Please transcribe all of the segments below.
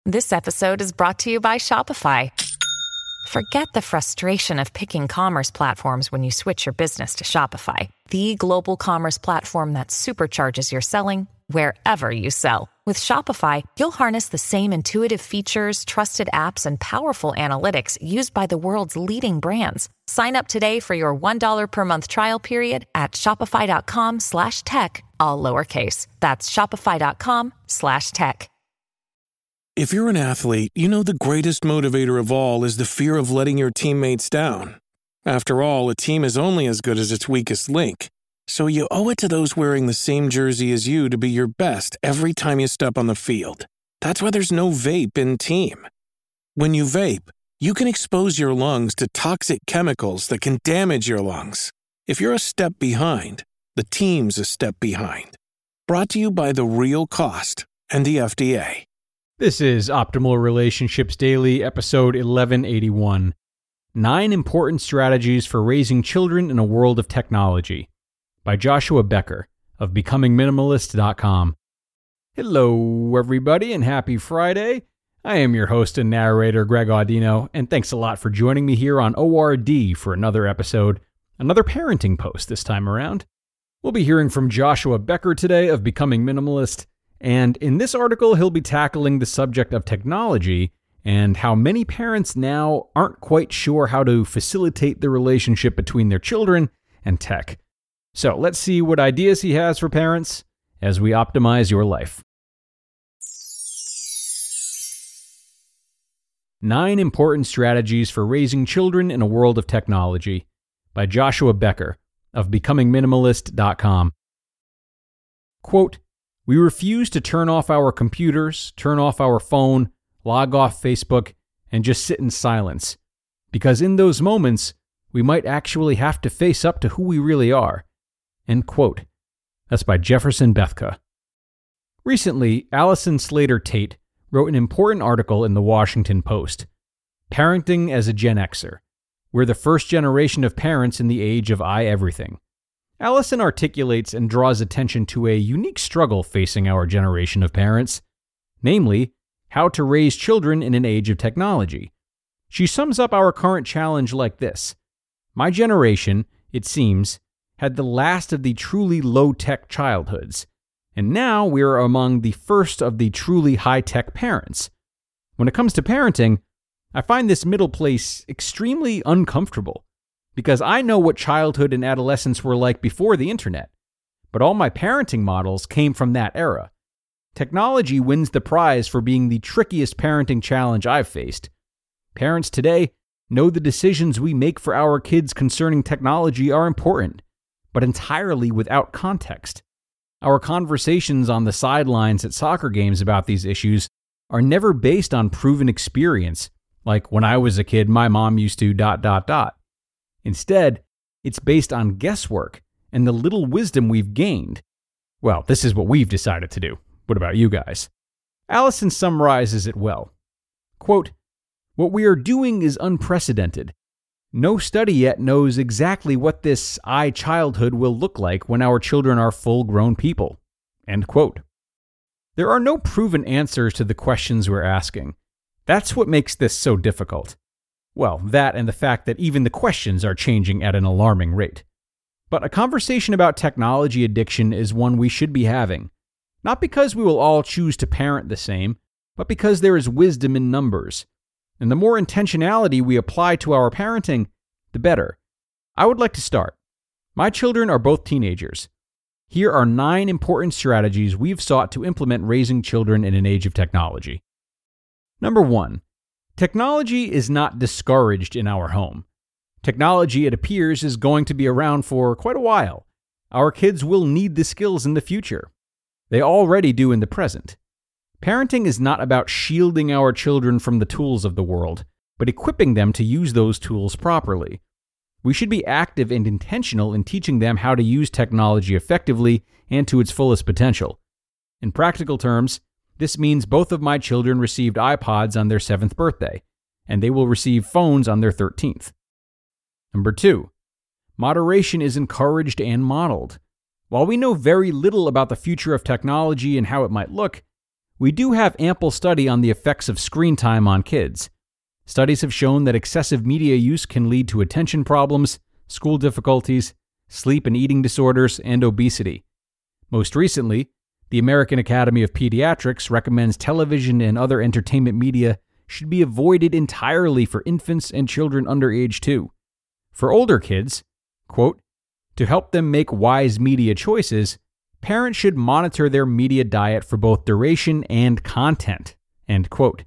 This episode is brought to you by Shopify. Forget the frustration of picking commerce platforms when you switch your business to Shopify, the global commerce platform that supercharges your selling wherever you sell. With Shopify, you'll harness the same intuitive features, trusted apps, and powerful analytics used by the world's leading brands. Sign up today for your $1 per month trial period at shopify.com/tech, all lowercase. That's shopify.com/tech. If you're an athlete, you know the greatest motivator of all is the fear of letting your teammates down. After all, a team is only as good as its weakest link. So you owe it to those wearing the same jersey as you to be your best every time you step on the field. That's why there's no vape in team. When you vape, you can expose your lungs to toxic chemicals that can damage your lungs. If you're a step behind, the team's a step behind. Brought to you by The Real Cost and the FDA. This is Optimal Relationships Daily, episode 1181. 9 Important Strategies for Raising Children in a World of Technology, by Joshua Becker of BecomingMinimalist.com. Hello, everybody, and happy Friday. I am your host and narrator, Greg Audino, and thanks a lot for joining me here on ORD for another episode, another parenting post this time around. We'll be hearing from Joshua Becker today of Becoming Minimalist, and in this article, he'll be tackling the subject of technology and how many parents now aren't quite sure how to facilitate the relationship between their children and tech. So let's see what ideas he has for parents as we optimize your life. 9 Important Strategies for Raising Children in a World of Technology, by Joshua Becker of BecomingMinimalist.com. Quote, "We refuse to turn off our computers, turn off our phone, log off Facebook, and just sit in silence, because in those moments, we might actually have to face up to who we really are." End quote. That's by Jefferson Bethke. Recently, Allison Slater Tate wrote an important article in the Washington Post, Parenting as a Gen Xer. We're the first generation of parents in the age of everything. Allison articulates and draws attention to a unique struggle facing our generation of parents, namely, how to raise children in an age of technology. She sums up our current challenge like this: "My generation, it seems, had the last of the truly low-tech childhoods, and now we are among the first of the truly high-tech parents. When it comes to parenting, I find this middle place extremely uncomfortable, because I know what childhood and adolescence were like before the internet, but all my parenting models came from that era. Technology wins the prize for being the trickiest parenting challenge I've faced. Parents today know the decisions we make for our kids concerning technology are important, but entirely without context. Our conversations on the sidelines at soccer games about these issues are never based on proven experience, like when I was a kid, my mom used to ... Instead, it's based on guesswork and the little wisdom we've gained. Well, this is what we've decided to do. What about you guys?" Allison summarizes it well. Quote, "What we are doing is unprecedented. No study yet knows exactly what this childhood will look like when our children are full-grown people." End quote. There are no proven answers to the questions we're asking. That's what makes this so difficult. Well, that and the fact that even the questions are changing at an alarming rate. But a conversation about technology addiction is one we should be having. Not because we will all choose to parent the same, but because there is wisdom in numbers. And the more intentionality we apply to our parenting, the better. I would like to start. My children are both teenagers. Here are 9 important strategies we've sought to implement raising children in an age of technology. Number 1. Technology is not discouraged in our home. Technology, it appears, is going to be around for quite a while. Our kids will need the skills in the future. They already do in the present. Parenting is not about shielding our children from the tools of the world, but equipping them to use those tools properly. We should be active and intentional in teaching them how to use technology effectively and to its fullest potential. In practical terms, this means both of my children received iPods on their 7th birthday, and they will receive phones on their 13th. Number 2, moderation is encouraged and modeled. While we know very little about the future of technology and how it might look, we do have ample study on the effects of screen time on kids. Studies have shown that excessive media use can lead to attention problems, school difficulties, sleep and eating disorders, and obesity. Most recently, the American Academy of Pediatrics recommends television and other entertainment media should be avoided entirely for infants and children under age 2. For older kids, quote, to help them make wise media choices, parents should monitor their media diet for both duration and content, end quote.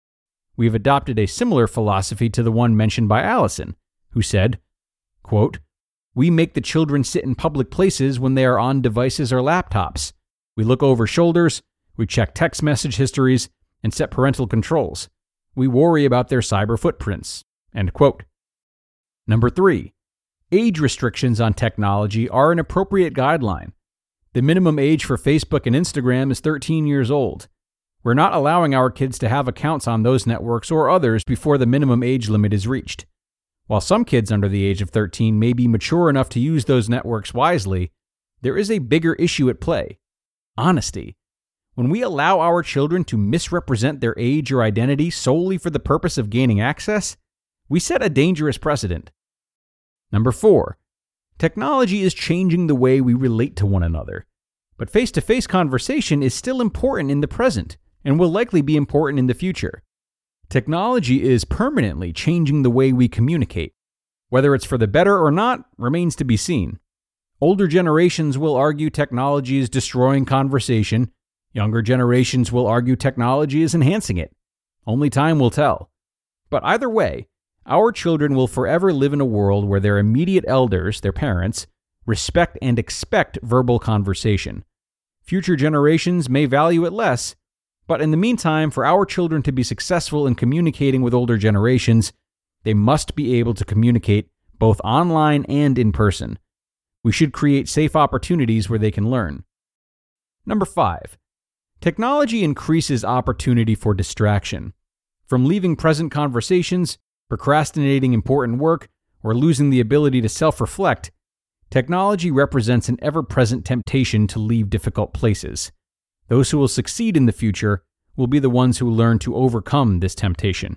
We've adopted a similar philosophy to the one mentioned by Allison, who said, quote, we make the children sit in public places when they are on devices or laptops. We look over shoulders, we check text message histories, and set parental controls. We worry about their cyber footprints, end quote. Number 3, age restrictions on technology are an appropriate guideline. The minimum age for Facebook and Instagram is 13 years old. We're not allowing our kids to have accounts on those networks or others before the minimum age limit is reached. While some kids under the age of 13 may be mature enough to use those networks wisely, there is a bigger issue at play: honesty. When we allow our children to misrepresent their age or identity solely for the purpose of gaining access, we set a dangerous precedent. Number 4, technology is changing the way we relate to one another, but face-to-face conversation is still important in the present and will likely be important in the future. Technology is permanently changing the way we communicate. Whether it's for the better or not remains to be seen. Older generations will argue technology is destroying conversation. Younger generations will argue technology is enhancing it. Only time will tell. But either way, our children will forever live in a world where their immediate elders, their parents, respect and expect verbal conversation. Future generations may value it less, but in the meantime, for our children to be successful in communicating with older generations, they must be able to communicate both online and in person. We should create safe opportunities where they can learn. Number 5, technology increases opportunity for distraction. From leaving present conversations, procrastinating important work, or losing the ability to self-reflect, technology represents an ever-present temptation to leave difficult places. Those who will succeed in the future will be the ones who learn to overcome this temptation.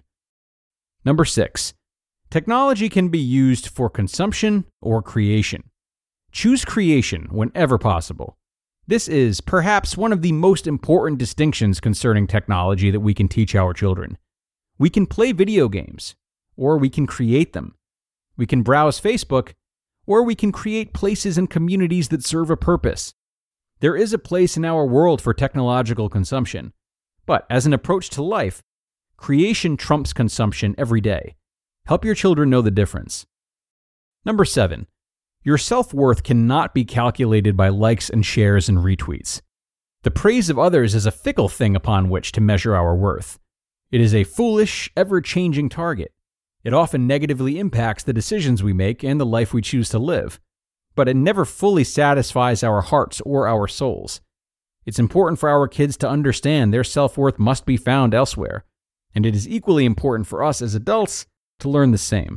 Number 6, technology can be used for consumption or creation. Choose creation whenever possible. This is perhaps one of the most important distinctions concerning technology that we can teach our children. We can play video games, or we can create them. We can browse Facebook, or we can create places and communities that serve a purpose. There is a place in our world for technological consumption, but as an approach to life, creation trumps consumption every day. Help your children know the difference. Number 7, your self-worth cannot be calculated by likes and shares and retweets. The praise of others is a fickle thing upon which to measure our worth. It is a foolish, ever-changing target. It often negatively impacts the decisions we make and the life we choose to live, but it never fully satisfies our hearts or our souls. It's important for our kids to understand their self-worth must be found elsewhere, and it is equally important for us as adults to learn the same.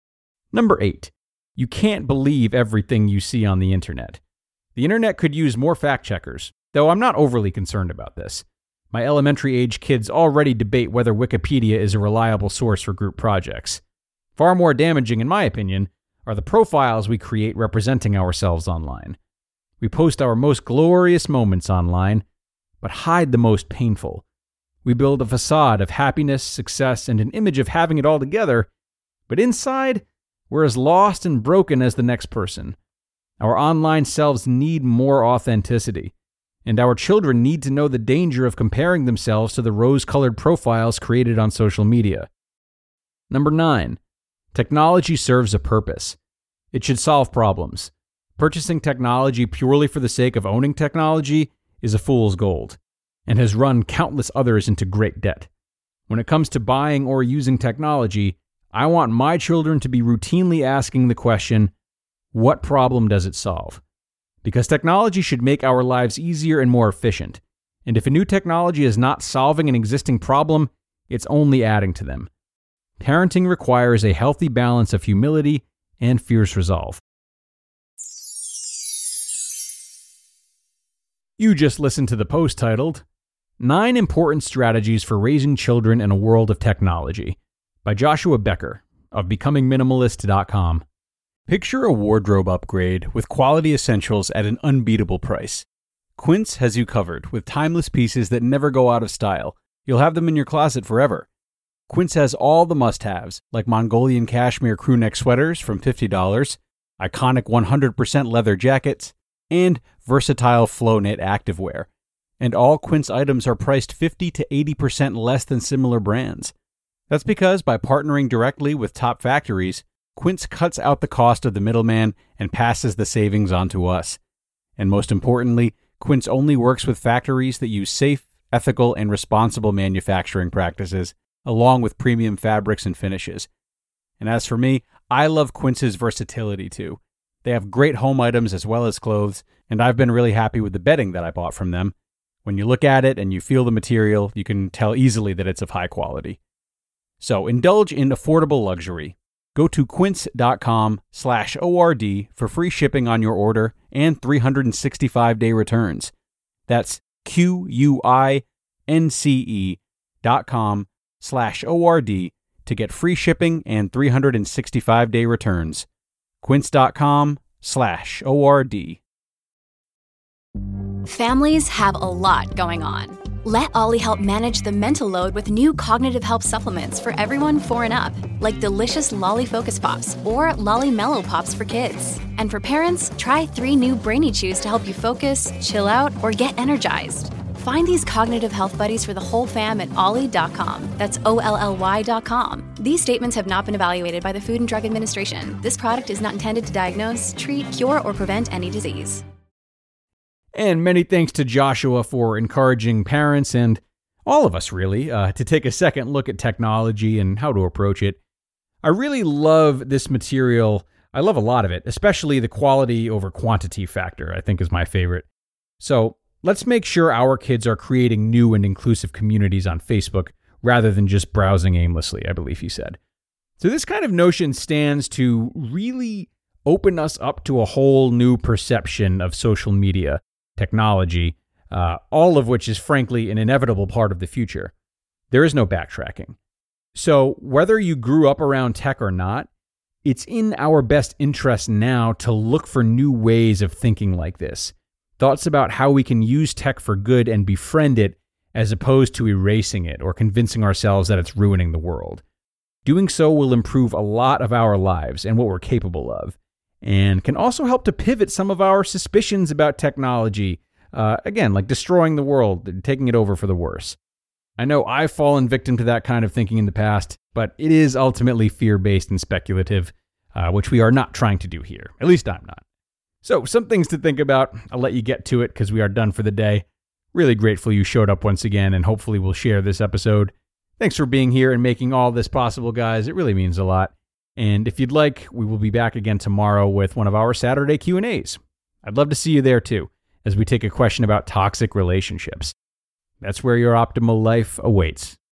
Number 8, you can't believe everything you see on the internet. The internet could use more fact-checkers, though I'm not overly concerned about this. My elementary-age kids already debate whether Wikipedia is a reliable source for group projects. Far more damaging, in my opinion, are the profiles we create representing ourselves online. We post our most glorious moments online, but hide the most painful. We build a facade of happiness, success, and an image of having it all together, but inside, we're as lost and broken as the next person. Our online selves need more authenticity, and our children need to know the danger of comparing themselves to the rose-colored profiles created on social media. Number 9, technology serves a purpose. It should solve problems. Purchasing technology purely for the sake of owning technology is a fool's gold, and has run countless others into great debt. When it comes to buying or using technology, I want my children to be routinely asking the question, what problem does it solve? Because technology should make our lives easier and more efficient, and if a new technology is not solving an existing problem, it's only adding to them. Parenting requires a healthy balance of humility and fierce resolve. You just listened to the post titled, 9 Important Strategies for Raising Children in a World of Technology by Joshua Becker of BecomingMinimalist.com. Picture a wardrobe upgrade with quality essentials at an unbeatable price. Quince has you covered with timeless pieces that never go out of style. You'll have them in your closet forever. Quince has all the must-haves, like Mongolian cashmere crewneck sweaters from $50, iconic 100% leather jackets, and versatile flow knit activewear. And all Quince items are priced 50 to 80% less than similar brands. That's because by partnering directly with top factories, Quince cuts out the cost of the middleman and passes the savings on to us. And most importantly, Quince only works with factories that use safe, ethical, and responsible manufacturing practices, along with premium fabrics and finishes. And as for me, I love Quince's versatility too. They have great home items as well as clothes, and I've been really happy with the bedding that I bought from them. When you look at it and you feel the material, you can tell easily that it's of high quality. So indulge in affordable luxury. Go to quince.com/ORD for free shipping on your order and 365-day returns. That's QUINCE.com/ORD to get free shipping and 365-day returns. Quince.com/ORD. Families have a lot going on. Let Ollie help manage the mental load with new cognitive help supplements for everyone 4 and up, like delicious Lolly Focus Pops or Lolly Mellow Pops for kids. And for parents, try 3 new Brainy Chews to help you focus, chill out, or get energized. Find these cognitive health buddies for the whole fam at ollie.com. That's OLLY.com. These statements have not been evaluated by the Food and Drug Administration. This product is not intended to diagnose, treat, cure, or prevent any disease. And many thanks to Joshua for encouraging parents and all of us really to take a second look at technology and how to approach it. I really love this material. I love a lot of it, especially the quality over quantity factor, I think is my favorite. So let's make sure our kids are creating new and inclusive communities on Facebook rather than just browsing aimlessly, I believe he said. So this kind of notion stands to really open us up to a whole new perception of social media, technology, all of which is frankly an inevitable part of the future. There is no backtracking. So whether you grew up around tech or not, it's in our best interest now to look for new ways of thinking like this. Thoughts about how we can use tech for good and befriend it as opposed to erasing it or convincing ourselves that it's ruining the world. Doing so will improve a lot of our lives and what we're capable of, and can also help to pivot some of our suspicions about technology, again, like destroying the world, taking it over for the worse. I know I've fallen victim to that kind of thinking in the past, but it is ultimately fear-based and speculative, which we are not trying to do here. At least I'm not. So, some things to think about. I'll let you get to it because we are done for the day. Really grateful you showed up once again, and hopefully we'll share this episode. Thanks for being here and making all this possible, guys. It really means a lot. And if you'd like, we will be back again tomorrow with one of our Saturday Q&As. I'd love to see you there too, as we take a question about toxic relationships. That's where your optimal life awaits.